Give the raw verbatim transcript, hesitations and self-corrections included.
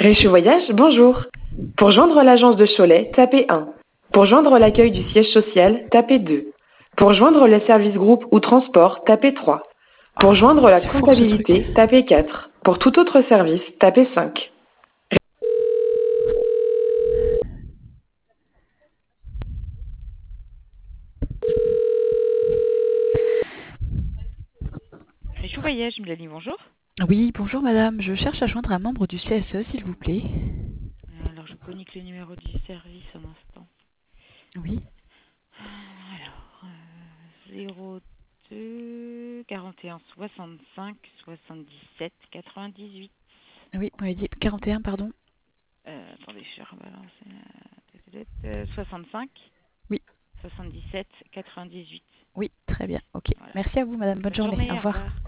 Réchu Voyage, bonjour. Pour joindre l'agence de Cholet, tapez un. Pour joindre l'accueil du siège social, tapez deux. Pour joindre les services groupes ou transports, tapez trois. Pour joindre la C'est fourre ce truc. comptabilité, tapez quatre. Pour tout autre service, tapez cinq. Réchou Voyage, Mélanie, bonjour. Oui, bonjour madame, je cherche à joindre un membre du C S E, s'il vous plaît. Alors, je communique le numéro du service un instant. Oui. Alors, euh, zéro deux quarante et un soixante-cinq soixante-dix-sept quatre-vingt-dix-huit. Oui, vous m'avez dit quarante et un, pardon. Euh, attendez, je vais rebalancer. Euh, soixante-cinq Oui. soixante-dix-sept quatre-vingt-dix-huit. Oui, très bien, ok. Voilà. Merci à vous madame, bonne Bonne journée, au journée, au revoir. revoir.